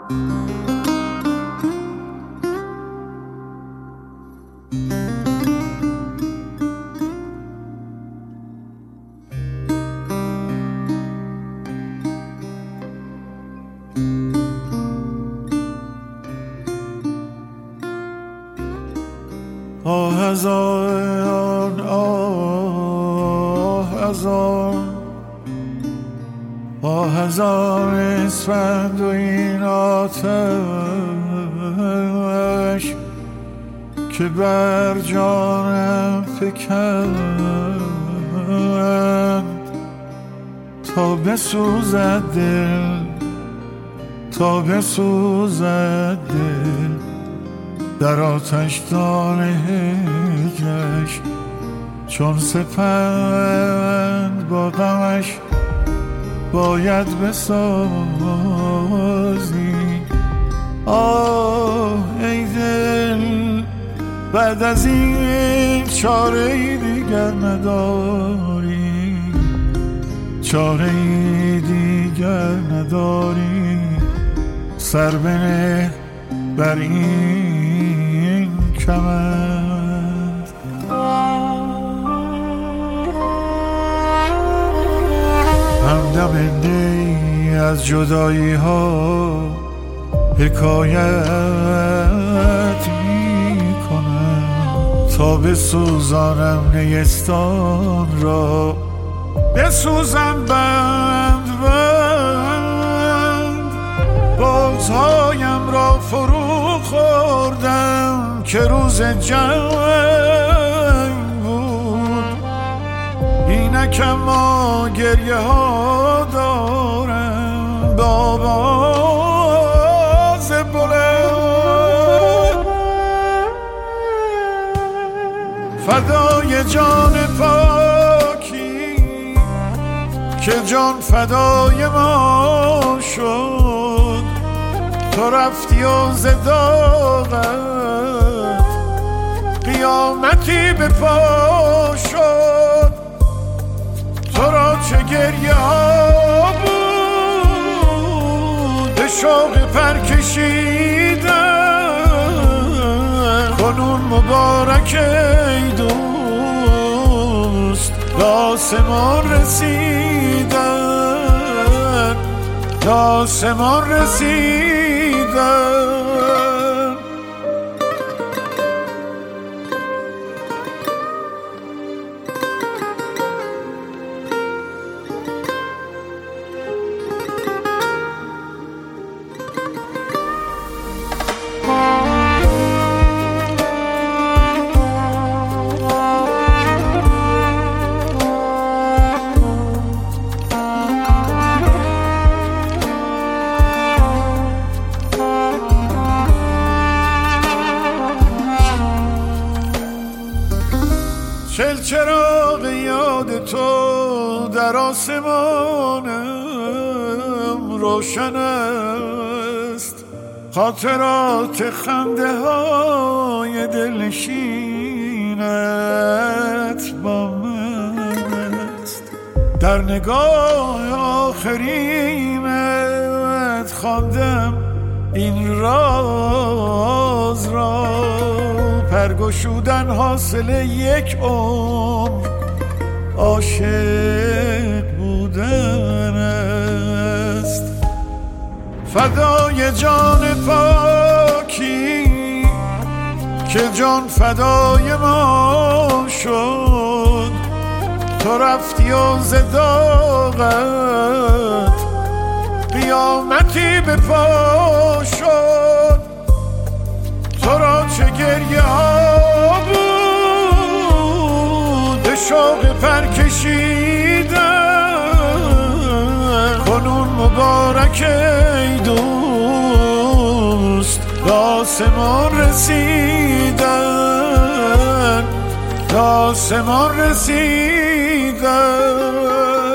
آه از آن اسفند و این آتش که بر جانم فکند تا بسوزد دل، تا بسوزد دل در آتشدان هجرش، چون سپند با غمش باید بسازی. آه ای دل بعد از این چاره دیگر نداری، چاره دیگر نداری. سر بنه بر این کمند. همدم دی از جدایی ها حکایت می کنم تا بسوزانم نیستان را، بسوزم بند بند. بازهایم را فرو خوردم که روز جنگ بود، اینکم ما گریه ها دارم با آواز بلند. فدای جان پاکی که جان فدای ما شد، تو رفتی و ز داغت قیامتی به پا شد. تو را چه گریه ها بود، به شوق پر کشیدن. کنون مبارک ای دوست به آسمان رسیدن، به آسمان رسیدن. چراغ یاد تو در آسمانم روشن است، خاطرات خنده های دلنشینت با من است. در نگاه آخریمت خواندم این راز را، پرگشودن حاصل یک عمر عاشق بودن است. فدای جان پاکی که جان فدای ما شد، تو رفتی و ز داغت قیامتی به پا شد. تو را چه گریه ها بود، به شوق پر کشیدن. کنون مبارک ای دوست به آسمان رسیدن، به آسمان رسیدن.